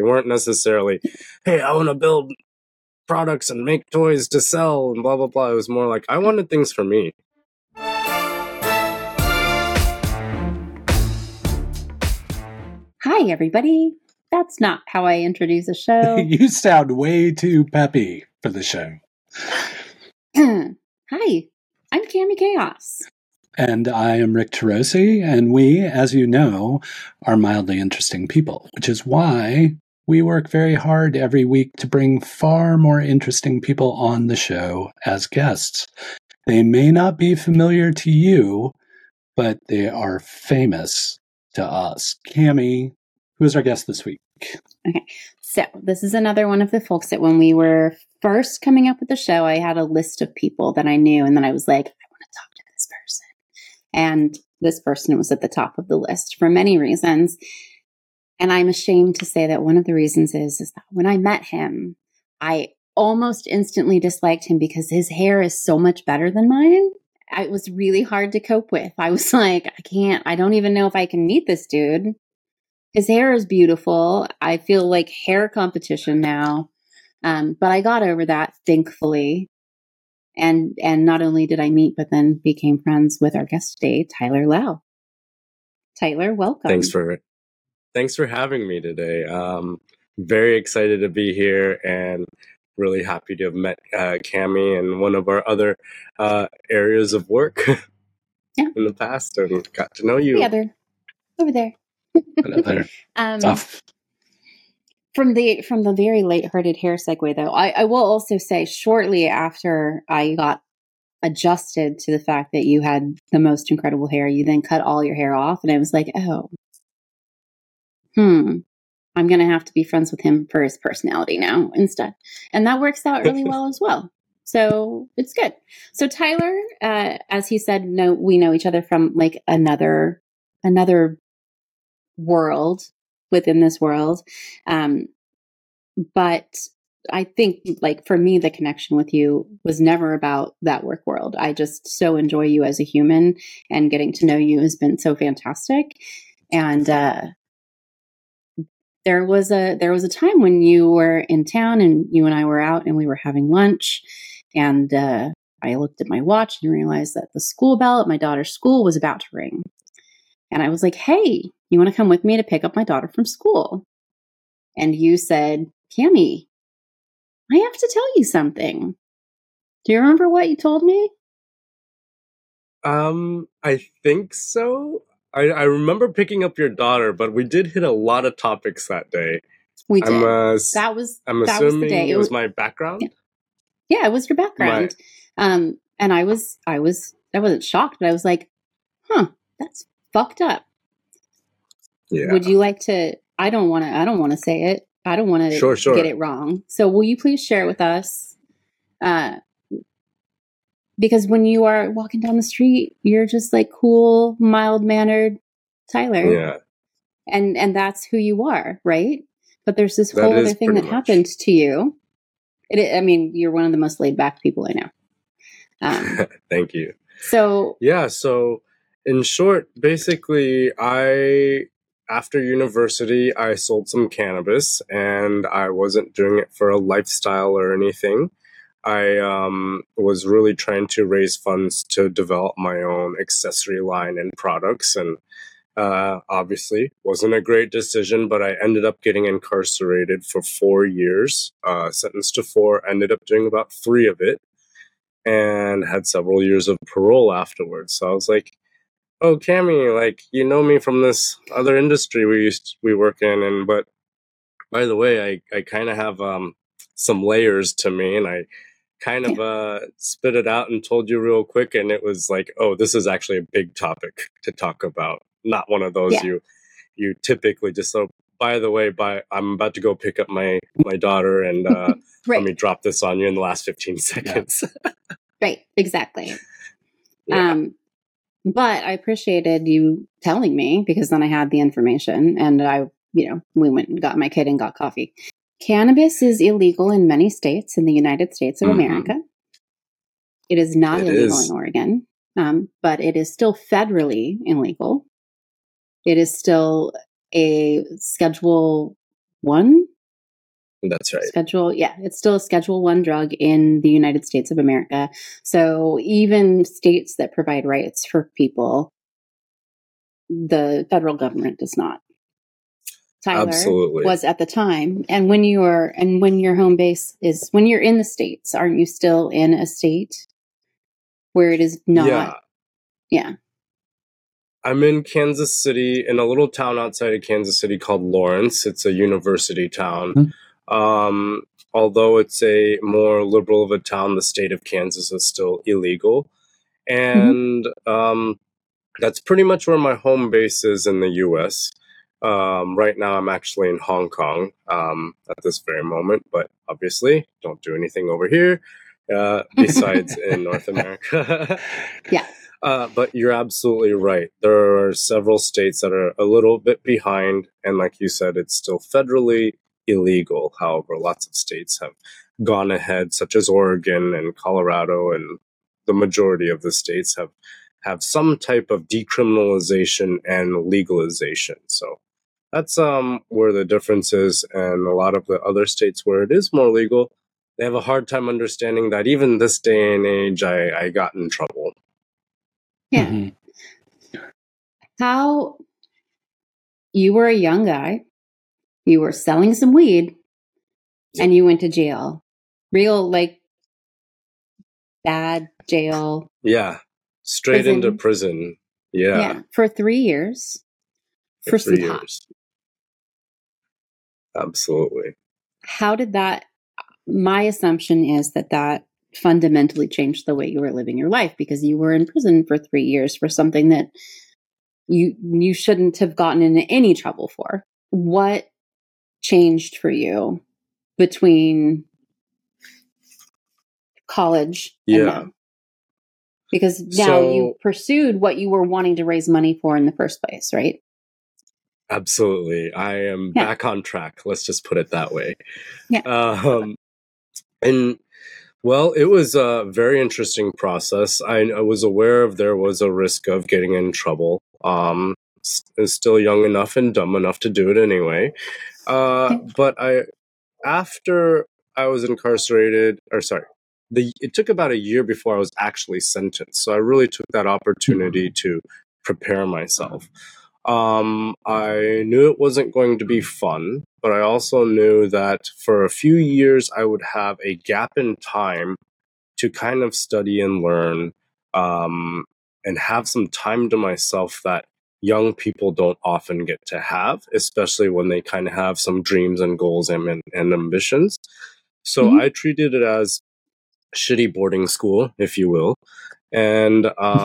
They weren't necessarily, hey, I want to build products and make toys to sell and blah, blah, blah. It was more like, I wanted things for me. Hi, everybody. That's not how I introduce a show. You sound way too peppy for the show. Hi, I'm Cami Chaos. And I am Rick Tarosi, and we, as you know, are mildly interesting people, which is why we work very hard every week to bring far more interesting people on the show as guests. They may not be familiar to you, but they are famous to us. Cami, who is our guest this week? Okay, so this is another one of the folks that when we were first coming up with the show, I had a list of people that I knew, and then I was like, I want to talk to this person. And this person was at the top of the list for many reasons. And I'm ashamed to say that one of the reasons is that when I met him, I almost instantly disliked him because his hair is so much better than mine. It was really hard to cope with. I was like, I don't even know if I can meet this dude. His hair is beautiful. I feel like hair competition now. But I got over that, thankfully. And not only did I meet, but then became friends with our guest today, Tyler Lau. Tyler, welcome. Thanks for having me today. Very excited to be here and really happy to have met Cami in one of our other areas of work in the past and got to know you. Over there. Tough. From the very lighthearted hair segue, though, I will also say shortly after I got adjusted to the fact that you had the most incredible hair, you then cut all your hair off, and I was like, I'm going to have to be friends with him for his personality now instead. And that works out really well as well. So it's good. So Tyler, as he said, we know each other from like another world within this world. But I think like for me, the connection with you was never about that work world. I just so enjoy you as a human, and getting to know you has been so fantastic. And, there was a time when you were in town and you and I were out and we were having lunch, and I looked at my watch and realized that the school bell at my daughter's school was about to ring. And I was like, hey, you want to come with me to pick up my daughter from school? And you said, Cami, I have to tell you something. Do you remember what you told me? I think so. I remember picking up your daughter, but we did hit a lot of topics that day. We did. I'm that was assuming the day. It was my background. Yeah, it was your background. And I wasn't shocked, but I was like, that's fucked up. Yeah. Would you like to? I don't want to say it. I don't want to get it wrong. So will you please share with us? Because when you are walking down the street, you're just like cool, mild-mannered Tyler. Yeah. And that's who you are, right? But there's this whole other thing that happened to you. You're one of the most laid-back people I know. Thank you. So in short, basically, after university, I sold some cannabis, and I wasn't doing it for a lifestyle or anything. I was really trying to raise funds to develop my own accessory line and products, and obviously wasn't a great decision, but I ended up getting incarcerated for 4 years, sentenced to 4, ended up doing about 3 of it, and had several years of parole afterwards. So I was like, oh, Cami, like, you know me from this other industry we work in, and but by the way, I kind of have some layers to me, and I kind of spit it out and told you real quick, and it was like, oh, this is actually a big topic to talk about. Not one of those you typically just, so by the way, I'm about to go pick up my daughter, and right. Let me drop this on you in the last 15 seconds. Right, exactly. Yeah. But I appreciated you telling me, because then I had the information, and we went and got my kid and got coffee. Cannabis is illegal in many states in the United States of America. It is not illegal in Oregon, but it is still federally illegal. It is still a Schedule 1 That's right. It's still a Schedule 1 drug in the United States of America. So even states that provide rights for people, the federal government does not. Tyler Absolutely. was at the time. And when your home base is, when you're in the States, aren't you still in a state where it is not? Yeah. I'm in Kansas City, in a little town outside of Kansas City called Lawrence. It's a university town. Although it's a more liberal of a town, the state of Kansas is still illegal. And that's pretty much where my home base is in the U.S. Right now, I'm actually in Hong Kong at this very moment, but obviously don't do anything over here besides in North America. Yeah. But you're absolutely right. There are several states that are a little bit behind. And like you said, it's still federally illegal. However, lots of states have gone ahead, such as Oregon and Colorado, and the majority of the states have some type of decriminalization and legalization. So that's where the difference is. And a lot of the other states where it is more legal, they have a hard time understanding that even this day and age, I got in trouble. Yeah. How you were a young guy, you were selling some weed, and you went to jail. Real, like, bad jail. Yeah. Straight into prison. Yeah. For 3 years. For 3 years. Absolutely. How did that, my assumption is that fundamentally changed the way you were living your life, because you were in prison for 3 years for something that you shouldn't have gotten into any trouble for. What changed for you between college and now? Because now you pursued what you were wanting to raise money for in the first place, right? Absolutely. I am back on track. Let's just put it that way. Yeah. And well, it was a very interesting process. I was aware of there was a risk of getting in trouble. Still young enough and dumb enough to do it anyway. But after I was incarcerated, it took about a year before I was actually sentenced. So I really took that opportunity to prepare myself. I knew it wasn't going to be fun, but I also knew that for a few years I would have a gap in time to kind of study and learn, and have some time to myself that young people don't often get to have, especially when they kind of have some dreams and goals and ambitions. So I treated it as shitty boarding school, if you will. And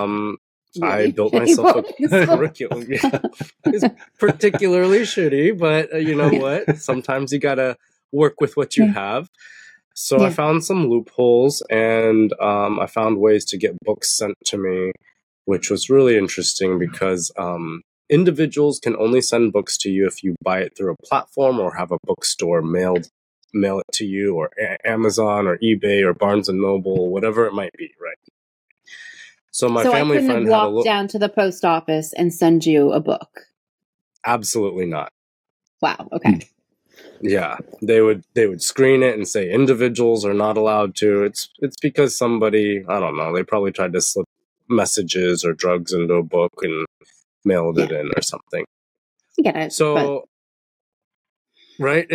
I built myself a curriculum. It's particularly shitty, but you know what? Sometimes you gotta work with what you have. So I found some loopholes, and I found ways to get books sent to me, which was really interesting because individuals can only send books to you if you buy it through a platform or have a bookstore mail it to you, or Amazon or eBay or Barnes and Noble, whatever it might be, right? So my family friend couldn't walk down to the post office and send you a book? Absolutely not. Wow. Okay. Yeah, they would screen it and say individuals are not allowed to. It's because somebody, I don't know, they probably tried to slip messages or drugs into a book and mailed it in or something. I get it. So, right,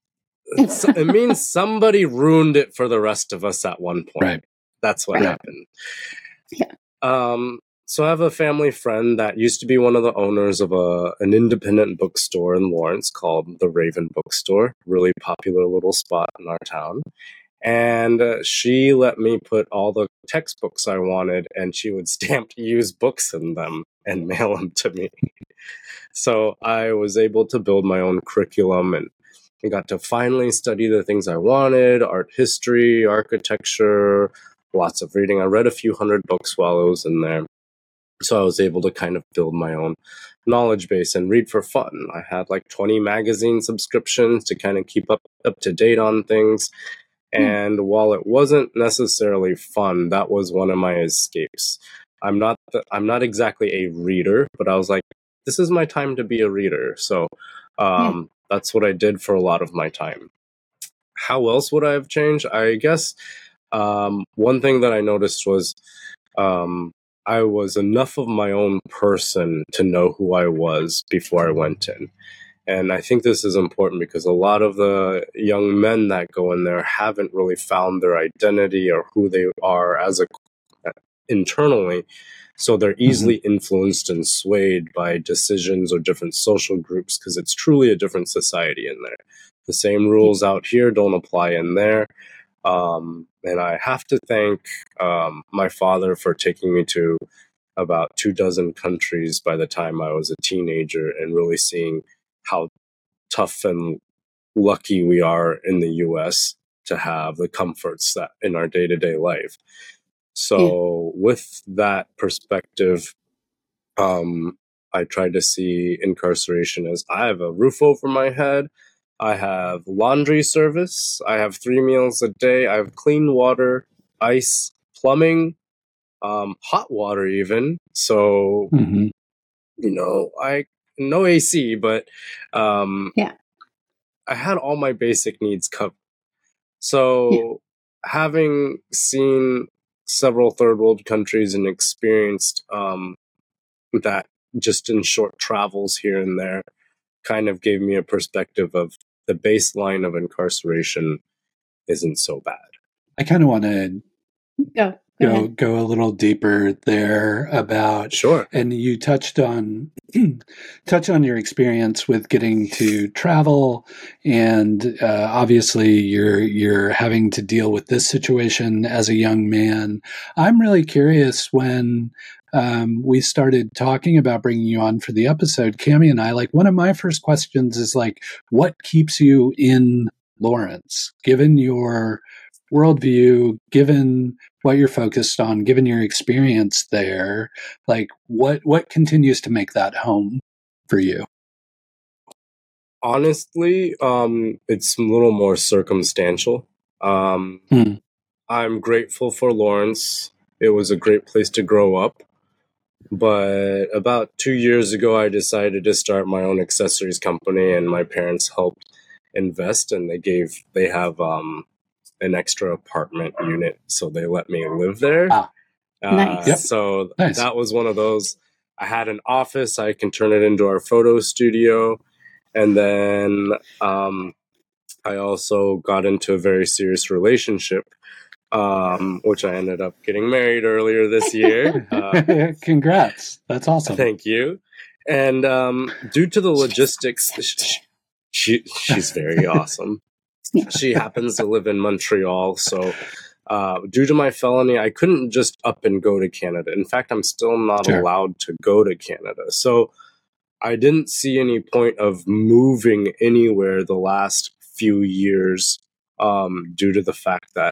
it means somebody ruined it for the rest of us at one point. Right. That's what happened. Yeah. So I have a family friend that used to be one of the owners of an independent bookstore in Lawrence called the Raven Bookstore, really popular little spot in our town. And she let me put all the textbooks I wanted, and she would stamp used books in them and mail them to me. So I was able to build my own curriculum, and I got to finally study the things I wanted: art history, architecture, lots of reading. I read a few hundred books while I was in there. So I was able to kind of build my own knowledge base and read for fun. I had like 20 magazine subscriptions to kind of keep up to date on things. And while it wasn't necessarily fun, that was one of my escapes. I'm not exactly a reader, but I was like, this is my time to be a reader. So that's what I did for a lot of my time. how else would I have changed? I guess one thing that I noticed was I was enough of my own person to know who I was before I went in. And I think this is important because a lot of the young men that go in there haven't really found their identity or who they are as a internally. So they're easily influenced and swayed by decisions or different social groups because it's truly a different society in there. The same rules out here don't apply in there. And I have to thank my father for taking me to about 24 countries by the time I was a teenager and really seeing how tough and lucky we are in the US to have the comforts that in our day-to-day life. So with that perspective, I try to see incarceration as I have a roof over my head, I have laundry service, I have 3 meals a day, I have clean water, ice, plumbing, hot water even. So, I no AC, but I had all my basic needs covered. So having seen several third world countries and experienced that just in short travels here and there kind of gave me a perspective of the baseline of incarceration isn't so bad. I kind of want to go a little deeper there about sure. And you touched on your experience with getting to travel, and obviously you're having to deal with this situation as a young man. I'm really curious when we started talking about bringing you on for the episode, Cami and I, like, one of my first questions is like, what keeps you in Lawrence, given your worldview, given what you're focused on, given your experience there? Like, what continues to make that home for you? Honestly, it's a little more circumstantial. I'm grateful for Lawrence. It was a great place to grow up. But about 2 years ago, I decided to start my own accessories company, and my parents helped invest, and they have an extra apartment unit, so they let me live there. Nice. So that was one of those. I had an office, I can turn it into our photo studio. And then I also got into a very serious relationship, which I ended up getting married earlier this year. Congrats. That's awesome. Thank you. And due to the logistics, she's very awesome. She happens to live in Montreal, so due to my felony, I couldn't just up and go to Canada. In fact, I'm still not allowed to go to Canada. So I didn't see any point of moving anywhere the last few years due to the fact that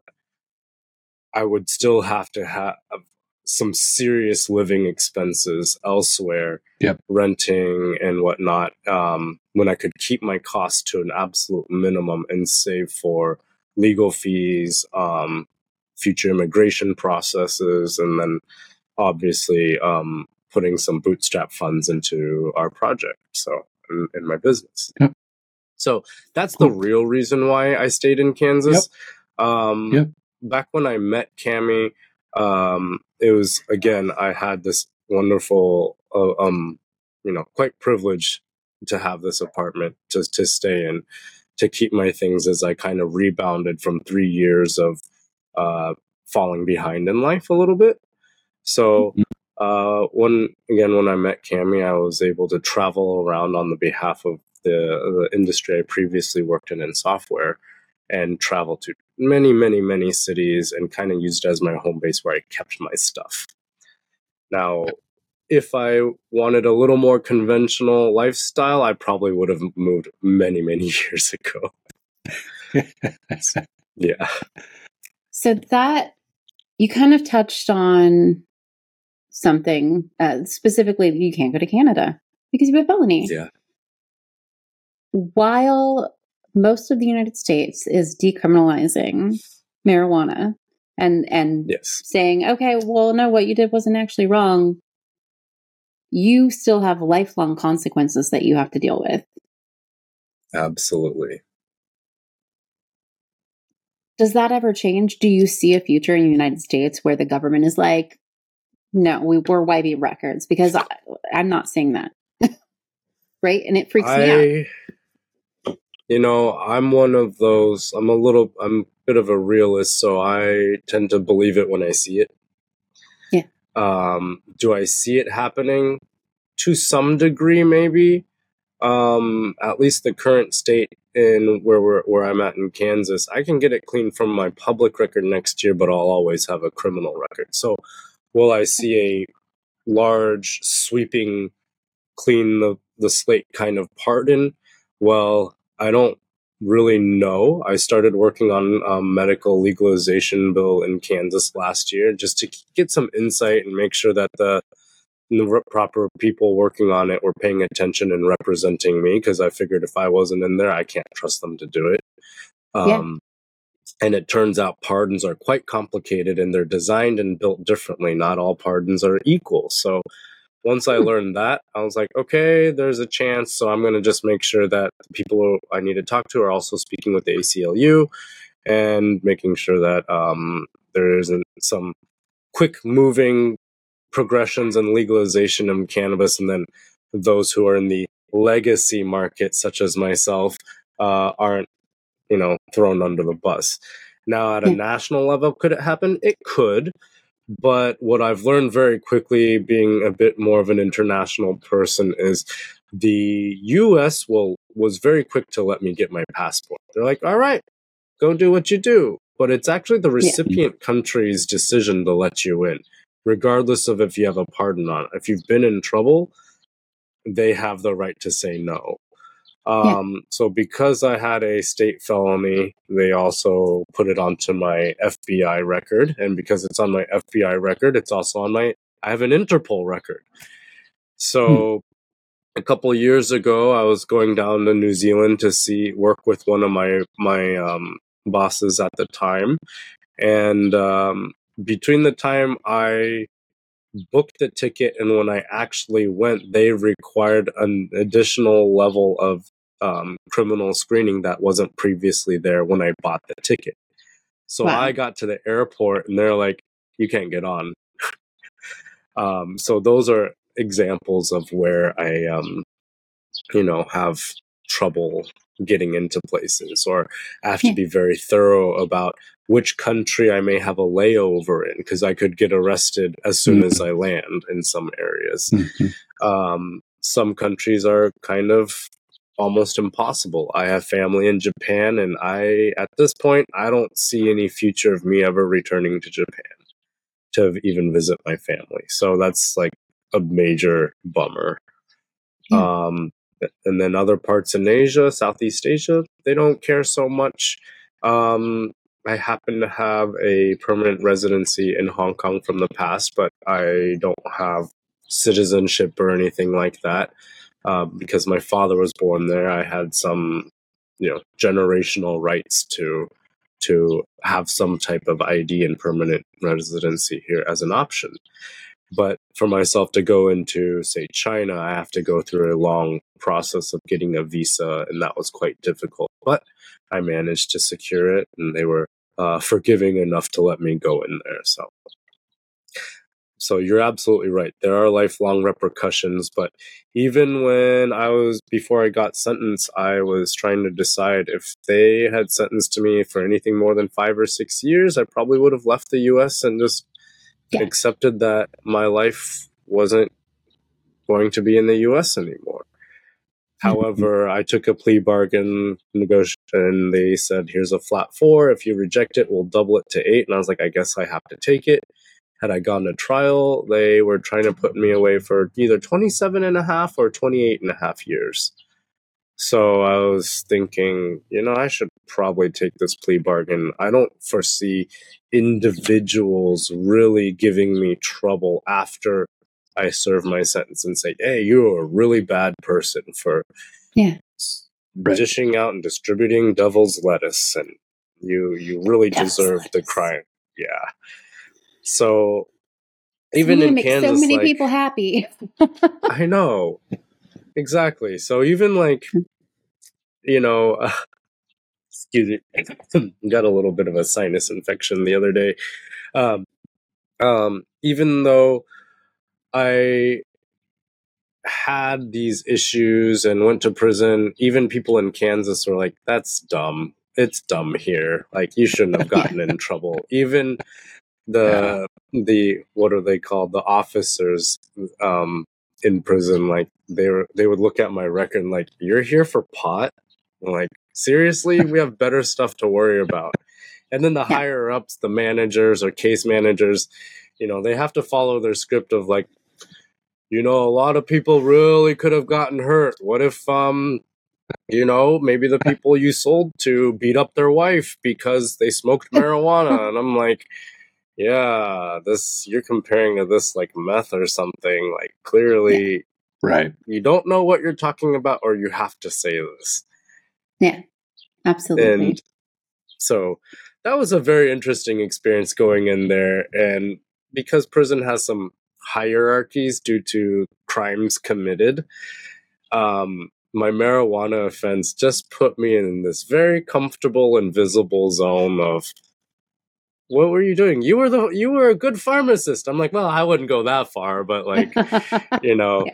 I would still have to have some serious living expenses elsewhere, renting and whatnot, when I could keep my costs to an absolute minimum and save for legal fees, future immigration processes, and then obviously putting some bootstrap funds into our project, so in my business. So that's the real reason why I stayed in Kansas. Back when I met Cami, it was, again, I had this wonderful, quite privileged to have this apartment to stay in, to keep my things as I kind of rebounded from 3 years of falling behind in life a little bit. So when I met Cami, I was able to travel around on the behalf of the industry I previously worked in software, and travel to many, many, many cities, and kind of used it as my home base where I kept my stuff. Now, if I wanted a little more conventional lifestyle, I probably would have moved many, many years ago. Yeah. So that, you kind of touched on something, specifically, you can't go to Canada because you have a felony. Yeah. While most of the United States is decriminalizing marijuana and saying, okay, well, no, what you did wasn't actually wrong, you still have lifelong consequences that you have to deal with. Absolutely. Does that ever change? Do you see a future in the United States where the government is like, no, we're wiping records? Because I'm not seeing that. Right? And it freaks me out. I'm one of those, I'm a bit of a realist, so I tend to believe it when I see it. Yeah. Do I see it happening? To some degree, maybe. At least the current state in where I'm at in Kansas, I can get it clean from my public record next year, but I'll always have a criminal record. So will I see a large, sweeping, clean the slate kind of pardon? Well, I don't really know. I started working on a medical legalization bill in Kansas last year just to get some insight and make sure that the proper people working on it were paying attention and representing me, because I figured if I wasn't in there, I can't trust them to do it. And it turns out pardons are quite complicated and they're designed and built differently. Not all pardons are equal. So once I learned that, I was like, okay, there's a chance. So I'm going to just make sure that the people I need to talk to are also speaking with the ACLU and making sure that there isn't some quick moving progressions and legalization of cannabis, and then those who are in the legacy market, such as myself, aren't, thrown under the bus. Now, at a national level, could it happen? It could. But what I've learned very quickly, being a bit more of an international person, is the U.S. was very quick to let me get my passport. They're like, all right, go do what you do. But it's actually the recipient country's decision to let you in, regardless of if you have a pardon on it. If you've been in trouble, they have the right to say no. So because I had a state felony, they also put it onto my FBI record. And because it's on my FBI record, it's also on I have an Interpol record. So a couple of years ago, I was going down to New Zealand to work with one of my bosses at the time. And between the time I booked the ticket and when I actually went, they required an additional level of criminal screening that wasn't previously there when I bought the ticket. So I got to the airport and they're like, you can't get on. So those are examples of where I, have trouble getting into places, or I have to be very thorough about which country I may have a layover in, because I could get arrested as soon as I land in some areas. Some countries are kind of almost impossible. I have family in Japan, and at this point, I don't see any future of me ever returning to Japan to even visit my family. So that's like a major bummer. And then other parts in Asia, Southeast Asia, they don't care so much. I happen to have a permanent residency in Hong Kong from the past, but I don't have citizenship or anything like that. Because my father was born there, I had some, generational rights to have some type of ID and permanent residency here as an option. But for myself to go into, say, China, I have to go through a long process of getting a visa, and that was quite difficult. But I managed to secure it, and they were forgiving enough to let me go in there. So you're absolutely right. There are lifelong repercussions, but even before I got sentenced, I was trying to decide if they had sentenced to me for anything more than 5 or 6 years, I probably would have left the U.S. and just accepted that my life wasn't going to be in the U.S. anymore. However, I took a plea bargain negotiation, and they said, here's a flat 4. If you reject it, we'll double it to 8. And I was like, I guess I have to take it. Had I gone to trial, they were trying to put me away for either 27 and a half or 28 and a half years. So I was thinking, I should probably take this plea bargain. I don't foresee individuals really giving me trouble after I serve my sentence and say, hey, you're a really bad person for dishing out and distributing devil's lettuce, and you really deserve the crime. Yeah. So even in Kansas, so many people happy. I know. Exactly. So even excuse me, got a little bit of a sinus infection the other day. Even though I had these issues and went to prison, even people in Kansas were like, that's dumb. It's dumb here. Like, you shouldn't have gotten in trouble. Even the what are they called? The officers in prison, like they would look at my record and like, you're here for pot? I'm like, seriously? We have better stuff to worry about. And then the higher ups, the managers or case managers, you know, they have to follow their script of like, you know, a lot of people really could have gotten hurt. What if, you know, maybe the people you sold to beat up their wife because they smoked marijuana? And I'm like, yeah, this, you're comparing to this like meth or something. Like, clearly, right. You don't know what you're talking about, or you have to say this. Yeah, absolutely. And so that was a very interesting experience going in there. And because prison has some hierarchies due to crimes committed, my marijuana offense just put me in this very comfortable, invisible zone of, what were you doing? You were a good pharmacist. I'm like, well, I wouldn't go that far, but like, you know,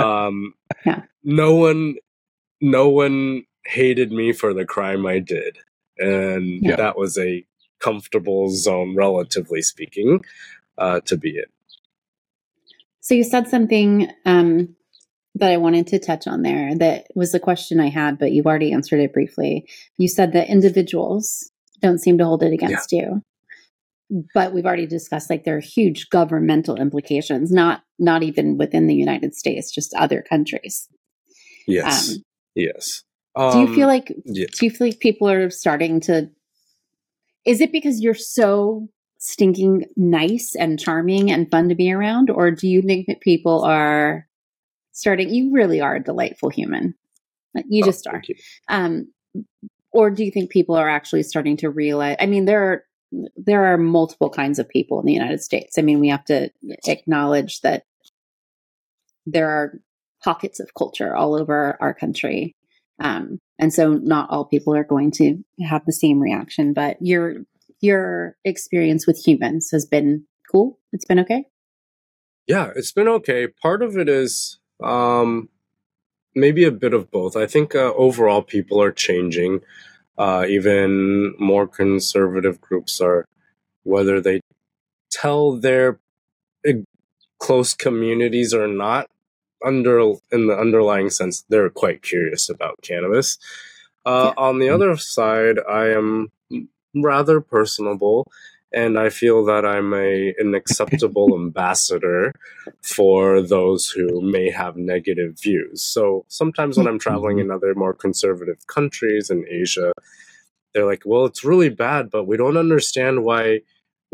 no one hated me for the crime I did. And that was a comfortable zone, relatively speaking, to be in. So you said something that I wanted to touch on there that was a question I had, but you've already answered it briefly. You said that individuals don't seem to hold it against you. But we've already discussed, like, there are huge governmental implications, not even within the United States, just other countries. Yes. Yes. Do you feel like people are starting to, is it because you're so stinking nice and charming and fun to be around? Or do you think that people are starting, you really are a delightful human. You just are. Or do you think people are actually starting to realize, I mean, there are multiple kinds of people in the United States. I mean, we have to acknowledge that there are pockets of culture all over our country. And so not all people are going to have the same reaction, but your experience with humans has been cool. It's been okay. Yeah, it's been okay. Part of it is maybe a bit of both. I think overall people are changing. Even more conservative groups are, whether they tell their close communities or not, in the underlying sense, they're quite curious about cannabis. On the other side, I am rather personable, and I feel that I'm an acceptable ambassador for those who may have negative views. So sometimes when I'm traveling in other more conservative countries in Asia, they're like, well, it's really bad, but we don't understand why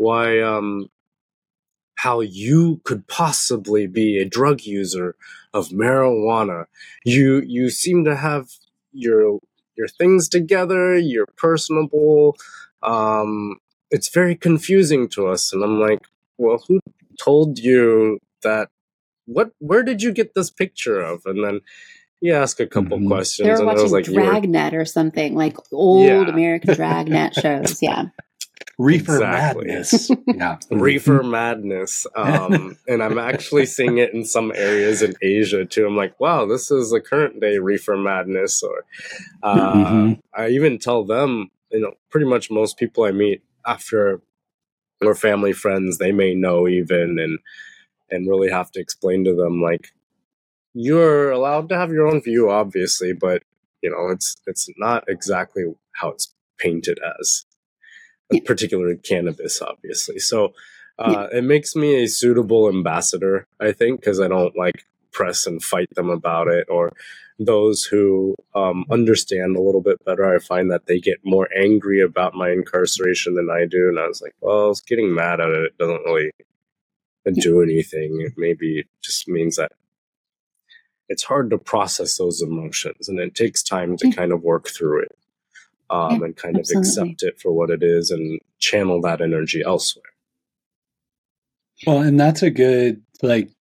how you could possibly be a drug user of marijuana. You seem to have your things together, you're personable. It's very confusing to us. And I'm like, well, who told you that? Where did you get this picture of? And then you ask a couple questions. They were and watching I was like, Dragnet or something, like old American Dragnet shows. Yeah. Reefer Madness. Yeah. Reefer Madness. And I'm actually seeing it in some areas in Asia too. I'm like, wow, this is a current day Reefer Madness. Or I even tell them, you know, pretty much most people I meet after or family friends, they may know even and really have to explain to them, like, you're allowed to have your own view, obviously, but you know, it's not exactly how it's painted as. Particularly cannabis, obviously. So it makes me a suitable ambassador, I think, because I don't like press and fight them about it. Or those who understand a little bit better, I find that they get more angry about my incarceration than I do. And I was like, well, I was getting mad at it doesn't really do anything. It maybe just means that it's hard to process those emotions, and it takes time to kind of work through it. And kind of accept it for what it is and channel that energy elsewhere. Well, and that's a good, like,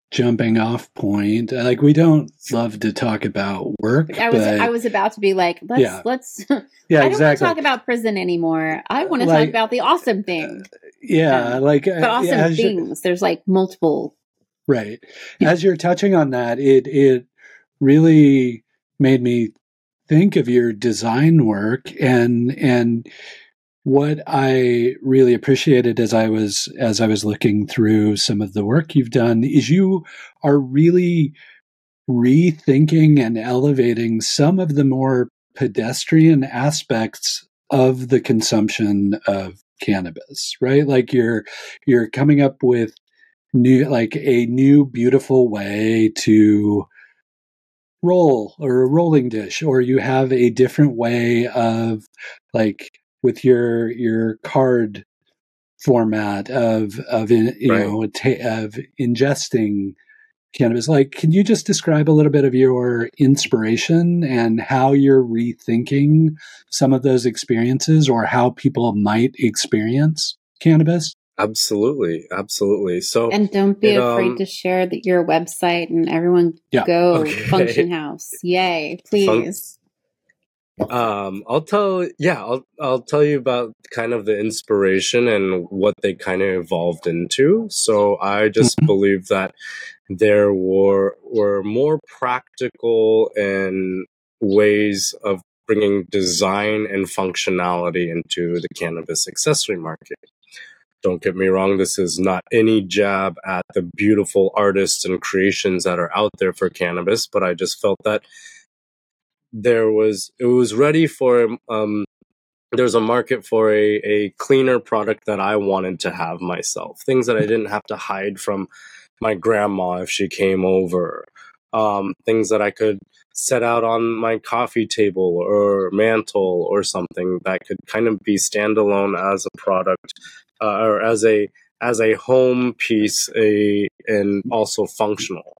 jumping off point. Like, we don't love to talk about work. I was about to be like, let's yeah, I don't exactly. want to talk about prison anymore. I want to talk about the awesome thing. But awesome things. There's like multiple. Right. As you're touching on that, it really made me think of your design work, and what I really appreciated as I was looking through some of the work you've done is you are really rethinking and elevating some of the more pedestrian aspects of the consumption of cannabis, right? Like you're coming up with a new beautiful way to roll, or a rolling dish, or you have a different way of, like, with your card format of ingesting cannabis. Like, can you just describe a little bit of your inspiration and how you're rethinking some of those experiences, or how people might experience cannabis? Absolutely. So, and don't be afraid to share your website, and everyone go Function House. Yay, please. I'll tell you about kind of the inspiration and what they kind of evolved into. So I just believe that there were more practical and ways of bringing design and functionality into the cannabis accessory market. Don't get me wrong, this is not any jab at the beautiful artists and creations that are out there for cannabis, but I just felt that it was ready for there's a market for a cleaner product that I wanted to have myself. Things that I didn't have to hide from my grandma if she came over. Things that I could set out on my coffee table or mantle or something that could kind of be standalone as a product, or as a home piece, and also functional.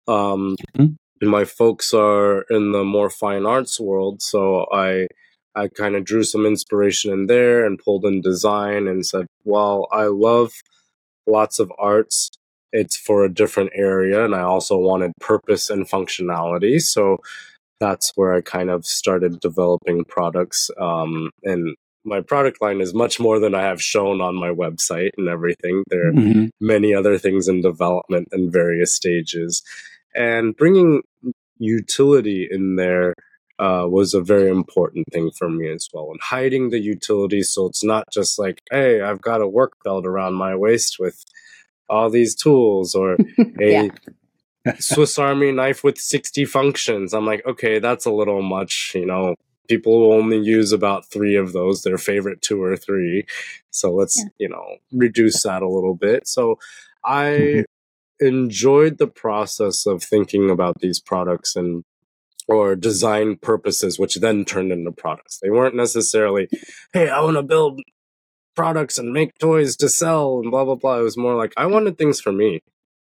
My folks are in the more fine arts world, so I kind of drew some inspiration in there and pulled in design and said, well, I love lots of arts. It's for a different area, and I also wanted purpose and functionality. So that's where I kind of started developing products. And my product line is much more than I have shown on my website and everything. There are many other things in development in various stages. And bringing utility in there was a very important thing for me as well. And hiding the utility, so it's not just like, hey, I've got a work belt around my waist with all these tools, or a Swiss Army knife with 60 functions. I'm like, okay, that's a little much. People only use about 3 of those, their favorite 2 or 3. So let's, reduce that a little bit. So I enjoyed the process of thinking about these products or design purposes, which then turned into products. They weren't necessarily, hey, I want to build products and make toys to sell and blah, blah, blah. It was more like, I wanted things for me.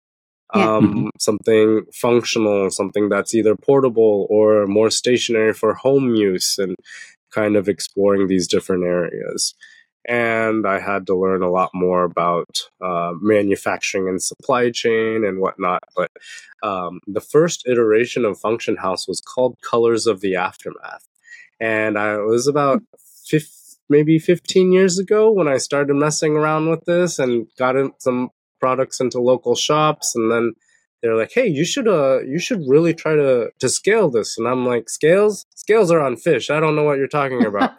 Something functional, something that's either portable or more stationary for home use, and kind of exploring these different areas. And I had to learn a lot more about manufacturing and supply chain and whatnot. But the first iteration of Function House was called Colors of the Aftermath. And it was about maybe 15 years ago when I started messing around with this and got some products into local shops. And then they're like, hey, you should really try to scale this. And I'm like, scales are on fish. I don't know what you're talking about.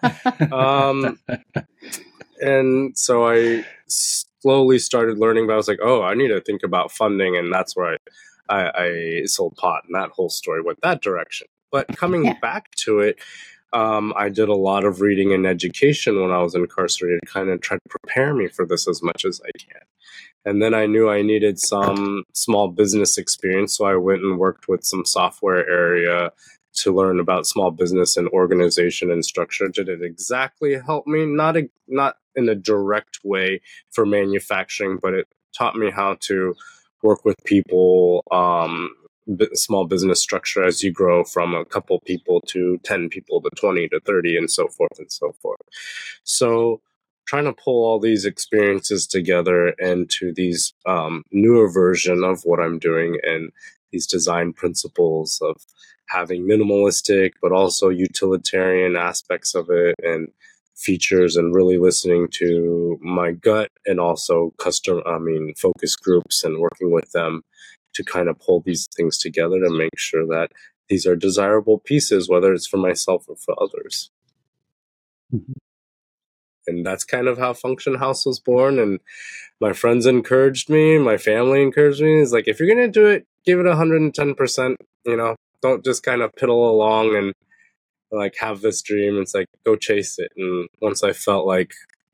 And so I slowly started learning, but I was like, oh, I need to think about funding. And that's where I sold pot, and that whole story went that direction. But coming back to it, I did a lot of reading and education when I was incarcerated, kind of tried to prepare me for this as much as I can. And then I knew I needed some small business experience, so I went and worked with some software area to learn about small business and organization and structure. Did it exactly help me? Not in a direct way for manufacturing, but it taught me how to work with people, small business structure as you grow from a couple people to 10 people to 20 to 30 and so forth and so forth. So trying to pull all these experiences together into these newer version of what I'm doing, and these design principles of having minimalistic but also utilitarian aspects of it, and features, and really listening to my gut, and also focus groups and working with them to kind of pull these things together to make sure that these are desirable pieces, whether it's for myself or for others. Mm-hmm. And that's kind of how Function House was born. And my friends encouraged me, my family encouraged me. It's like, if you're going to do it, give it 110%, don't just kind of piddle along and like have this dream. It's like, go chase it. And once I felt like,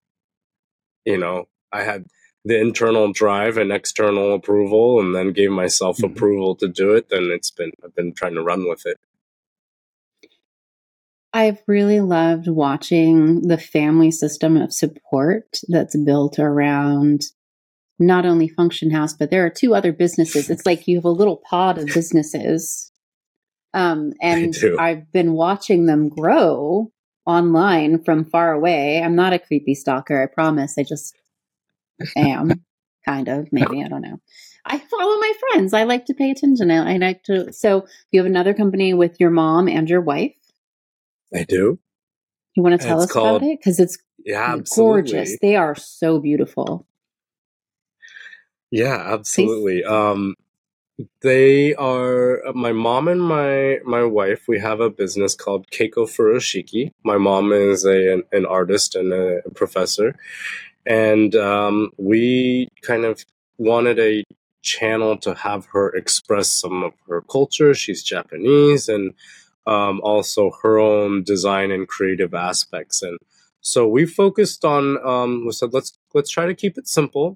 I had the internal drive and external approval, and then gave myself Mm-hmm. approval to do it, then I've been trying to run with it. I've really loved watching the family system of support that's built around not only Function House, but there are 2 other businesses. It's like you have a little pod of businesses. And I've been watching them grow online from far away. I'm not a creepy stalker, I promise. I just am, kind of, maybe, I don't know. I follow my friends. I like to pay attention. I like to. So you have another company with your mom and your wife. I do. You want to tell us about it? Because it's gorgeous. They are so beautiful. Yeah, absolutely. They are my mom and my wife. We have a business called Keiko Furoshiki. My mom is an artist and a professor, and we kind of wanted a channel to have her express some of her culture. She's Japanese, and also her own design and creative aspects. And so we focused on, we said, let's try to keep it simple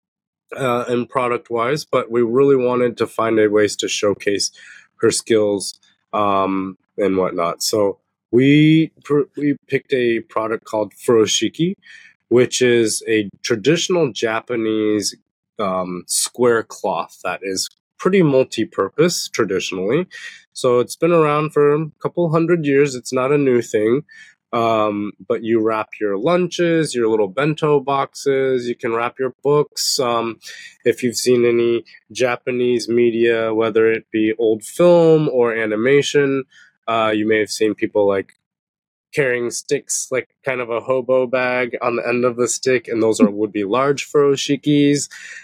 and product wise, but we really wanted to find ways to showcase her skills and whatnot. So we picked a product called Furoshiki, which is a traditional Japanese square cloth that is pretty multi-purpose traditionally. So it's been around for a couple hundred years. It's not a new thing. But you wrap your lunches, your little bento boxes, you can wrap your books. If you've seen any Japanese media, whether it be old film or animation, you may have seen people like carrying sticks, like kind of a hobo bag on the end of the stick, and those would be large furoshikis.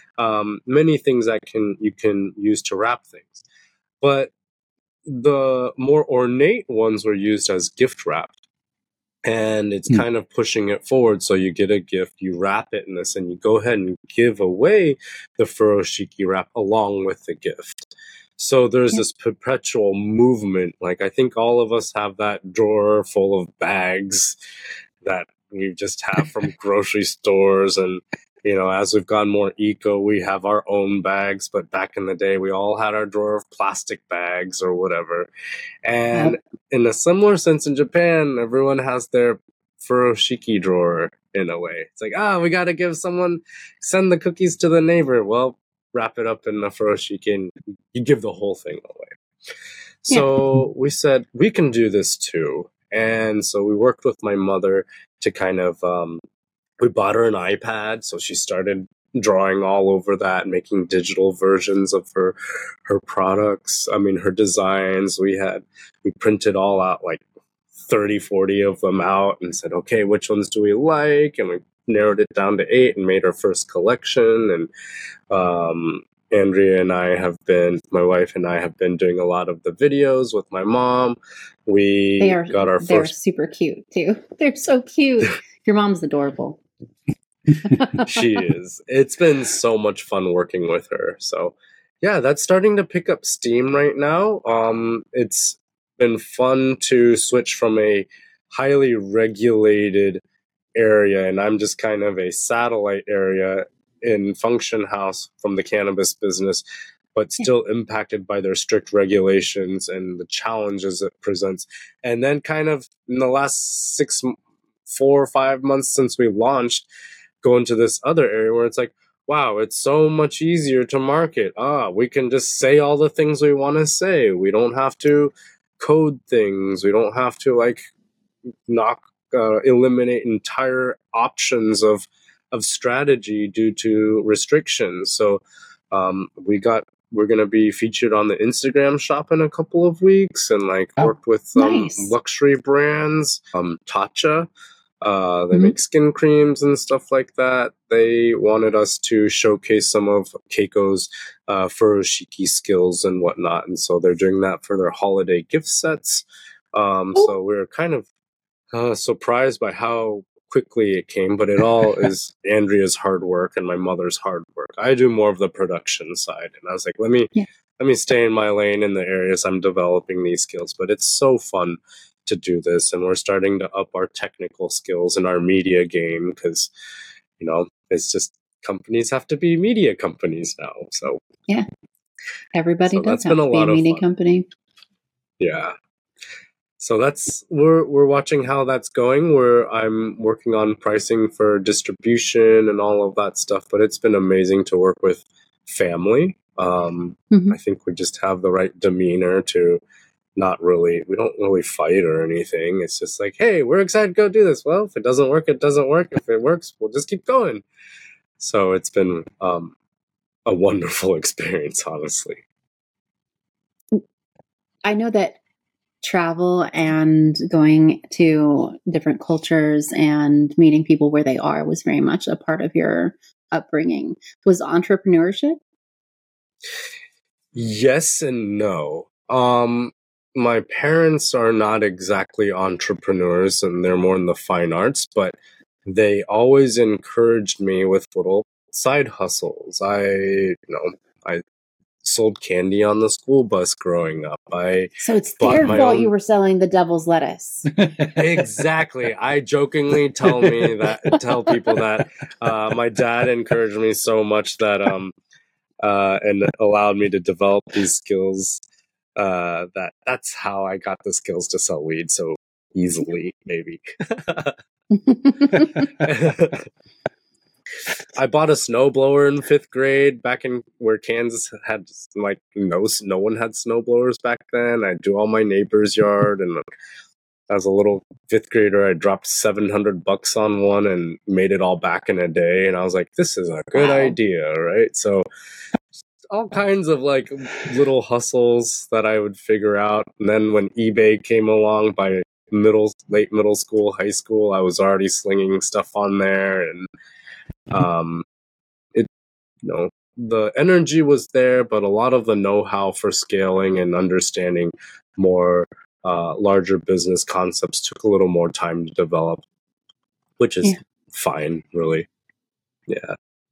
Many things that you can use to wrap things. But the more ornate ones were used as gift wrap. And it's kind of pushing it forward. So you get a gift, you wrap it in this, and you go ahead and give away the furoshiki wrap along with the gift. So there's this perpetual movement. Like, I think all of us have that drawer full of bags that we just have from grocery stores. And, as we've gone more eco, we have our own bags. But back in the day, we all had our drawer of plastic bags or whatever. And in a similar sense in Japan, everyone has their furoshiki drawer in a way. It's like, we got to send the cookies to the neighbor. Well, wrap it up in the furoshiki and you give the whole thing away. So we said, we can do this too. And so we worked with my mother to kind of, we bought her an iPad. So she started drawing all over that, making digital versions of her products. Her designs. We printed all out, like 30, 40 of them out, and said, okay, which ones do we like? And we narrowed it down to 8 and made our first collection. And Andrea and my wife and I have been doing a lot of the videos with my mom. They're super cute too. They're so cute. Your mom's adorable. She is. It's been so much fun working with her. So yeah, that's starting to pick up steam right now. It's been fun to switch from a highly regulated area, and I'm just kind of a satellite area in Function House from the cannabis business, but still impacted by their strict regulations and the challenges it presents. And then kind of in the last 4 or 5 months since we launched, go into this other area where it's like, wow, it's so much easier to market. We can just say all the things we want to say. We don't have to code things. We don't have to knock eliminate entire options of strategy due to restrictions. So we're going to be featured on the Instagram shop in a couple of weeks, and like worked with nice. luxury brands, Tatcha. They make skin creams and stuff like that. They wanted us to showcase some of Keiko's furoshiki skills and whatnot, and so they're doing that for their holiday gift sets. So we're kind of surprised by how quickly it came, but it all is Andrea's hard work and my mother's hard work. I do more of the production side, and I was like, let me stay in my lane in the areas I'm developing these skills. But it's so fun to do this, and we're starting to up our technical skills in our media game, because it's just companies have to be media companies now. So everybody does have to be a media company. Yeah. So we're watching how that's going. I'm working on pricing for distribution and all of that stuff, but it's been amazing to work with family. I think we just have the right demeanor to we don't really fight or anything. It's just like, hey, we're excited to go do this. Well, if it doesn't work, it doesn't work. If it works, we'll just keep going. So it's been a wonderful experience, honestly. I know that travel and going to different cultures and meeting people where they are was very much a part of your upbringing. Was entrepreneurship? Yes and no. My parents are not exactly entrepreneurs, and they're more in the fine arts, but they always encouraged me with little side hustles. I sold candy on the school bus growing up. So it's their fault you were selling the devil's lettuce. Exactly. I jokingly tell people that my dad encouraged me so much that and allowed me to develop these skills. That's how I got the skills to sell weed so easily, maybe. I bought a snowblower in 5th grade back in where Kansas had like no one had snowblowers back then. I do all my neighbor's yard, and as a little 5th grader, I dropped $700 on one and made it all back in a day. And I was like, this is a good idea, right? So all kinds of like little hustles that I would figure out. And then when eBay came along by late middle school, high school, I was already slinging stuff on there, and the energy was there, but a lot of the know-how for scaling and understanding more larger business concepts took a little more time to develop, which is fine, really. Yeah.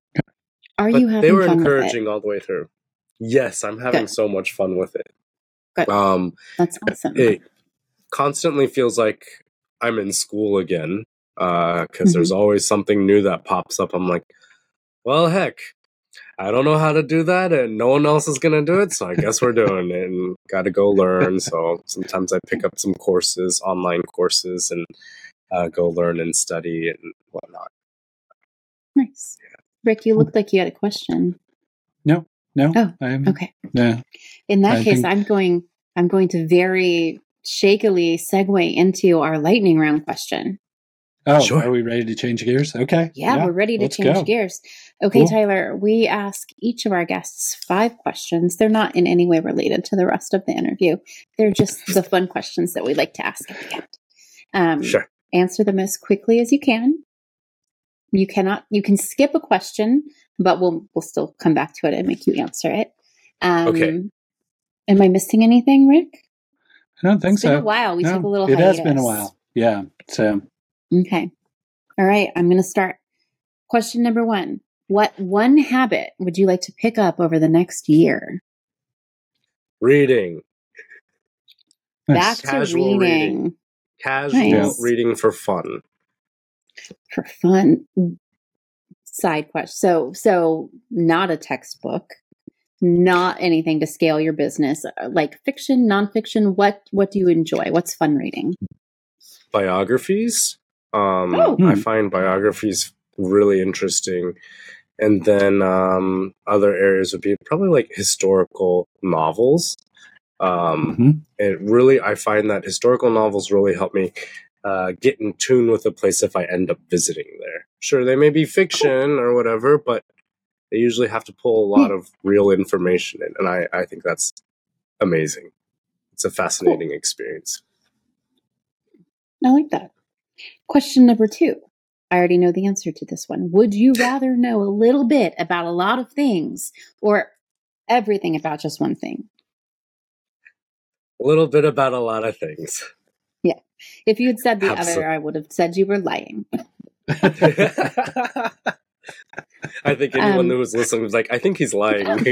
They were encouraging all the way through. Yes, I'm having so much fun with it. Good. That's awesome. It constantly feels like I'm in school again, because there's always something new that pops up. I'm like, well, heck, I don't know how to do that, and no one else is going to do it, so I guess we're doing it, and got to go learn. So sometimes I pick up some courses, online courses, and go learn and study and whatnot. Nice. Rick, you looked like you had a question. No. Oh, okay. Yeah. In that case, I'm going to very shakily segue into our lightning round question. Oh, sure. Are we ready to change gears? Okay. Yeah, we're ready to change gears. Okay, cool. Tyler, we ask each of our guests 5 questions. They're not in any way related to the rest of the interview. They're just the fun questions that we like to ask at the end. Sure. Answer them as quickly as you can. You can skip a question, but we'll still come back to it and make you answer it. Okay. Am I missing anything, Rick? I don't think so. It's been a while. We took a little hiatus. It has been a while. Yeah. So. Okay. All right. I'm going to start. Question number 1. What one habit would you like to pick up over the next year? Reading. Back to reading. Casual reading for fun. For fun. Side question. So not a textbook, not anything to scale your business, like fiction, nonfiction. What do you enjoy? What's fun reading? Biographies. I find biographies really interesting. And then other areas would be probably like historical novels. I find that historical novels really help me get in tune with a place if I end up visiting there. Sure, they may be fiction or whatever, but they usually have to pull a lot of real information in, and I think that's amazing. It's a fascinating experience. I like that. Question number 2. I already know the answer to this one. Would you rather know a little bit about a lot of things or everything about just one thing? A little bit about a lot of things. Yeah. If you had said the Absolutely. other, I would have said you were lying. I think anyone who was listening was like, I think he's lying.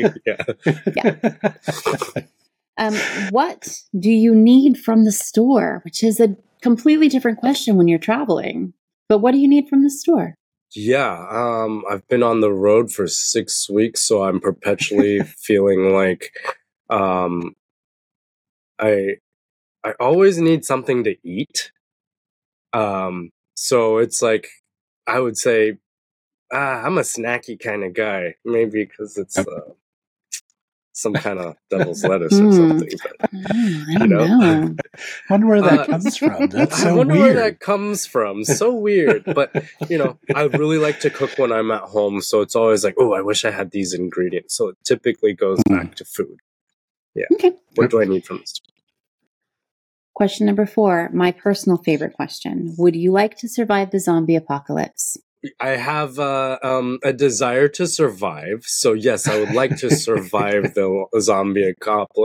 What do you need from the store? Which is a completely different question when you're traveling. But what do you need from the store? Yeah, I've been on the road for 6 weeks, so I'm perpetually feeling like I always need something to eat. So it's like I would say I'm a snacky kind of guy, maybe because it's some kind of devil's lettuce or something. But, I don't know. Wonder where that comes from. That's so I wonder weird. where that comes from. So weird. But, I really like to cook when I'm at home. So it's always like, oh, I wish I had these ingredients. So it typically goes back to food. Yeah. Okay. What do I need from this? Question number 4, my personal favorite question. Would you like to survive the zombie apocalypse? I have a desire to survive. So, yes, I would like to survive the zombie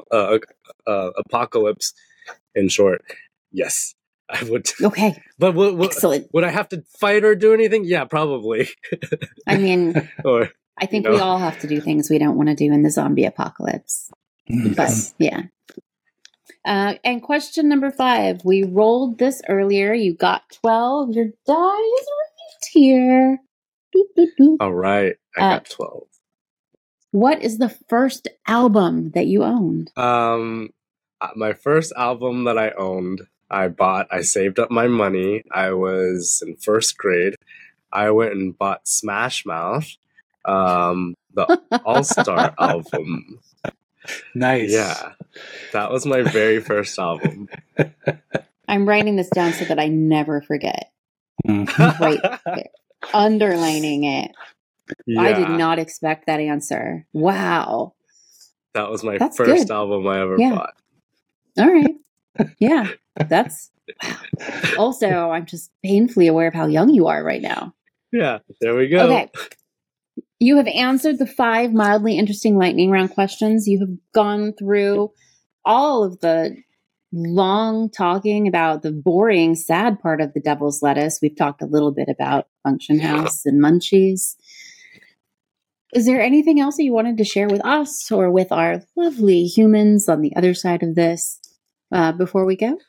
apocalypse. In short, yes, I would. Okay. But excellent. Would I have to fight or do anything? Yeah, probably. I mean, or, I think we all have to do things we don't want to do in the zombie apocalypse. But, yeah. And question number 5. We rolled this earlier. You got 12. Your die is right here. Doop, doop, doop. All right. I got 12. What is the first album that you owned? My first album that I owned, I saved up my money. I was in first grade. I went and bought Smash Mouth, the All-Star album. Nice. Yeah. That was my very first album. I'm writing this down so that I never forget. Right there. Underlining it. Yeah. I did not expect that answer. Wow. That was my first album I ever bought. All right. Yeah. That's wow. Also, I'm just painfully aware of how young you are right now. Yeah. There we go. Okay. You have answered the 5 mildly interesting lightning round questions. You have gone through all of the long talking about the boring, sad part of the devil's lettuce. We've talked a little bit about Function House and Munchies. Is there anything else that you wanted to share with us or with our lovely humans on the other side of this before we go?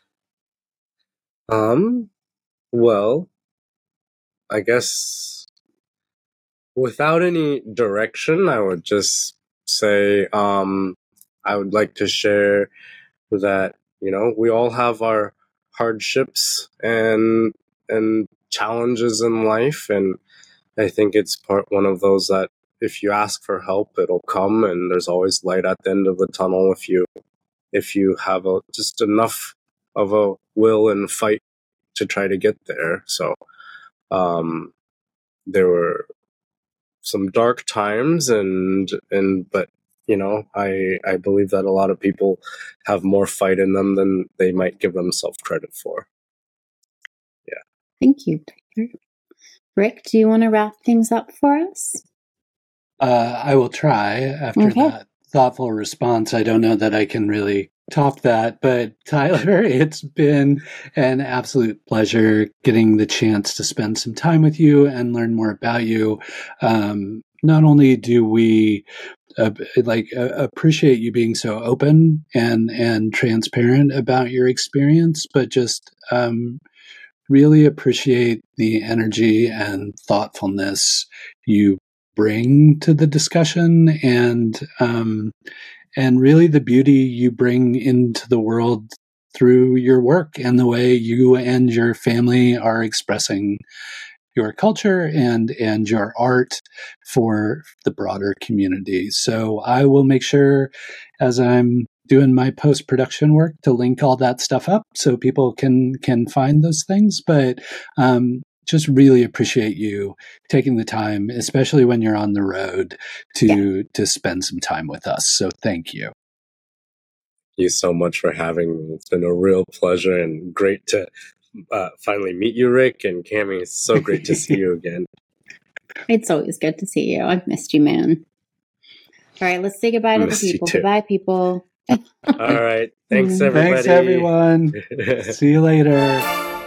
Well, I guess without any direction, I would just say I would like to share that, we all have our hardships and challenges in life, and I think it's one of those that if you ask for help, it'll come, and there's always light at the end of the tunnel if you have just enough of a will and fight to try to get there. So there were some dark times, but I believe that a lot of people have more fight in them than they might give themselves credit for. Yeah. Thank you, Tyler. Rick, do you want to wrap things up for us? I will try after that thoughtful response. I don't know that I can really top that, but Tyler, it's been an absolute pleasure getting the chance to spend some time with you and learn more about you. Not only do we appreciate you being so open and transparent about your experience, but just really appreciate the energy and thoughtfulness you bring to the discussion, and really the beauty you bring into the world through your work and the way you and your family are expressing your culture and your art for the broader community. So I will make sure, as I'm doing my post-production work to link all that stuff up so people can find those things. But just really appreciate you taking the time, especially when you're on the road, to spend some time with us. So thank you. Thank you so much for having me. It's been a real pleasure and great to finally meet you, Rick, and Cami. It's so great to see you again. It's always good to see you. I've missed you, man. All right, let's say goodbye to the people. Goodbye, people. All right. Thanks, everybody. Thanks, everyone. See you later.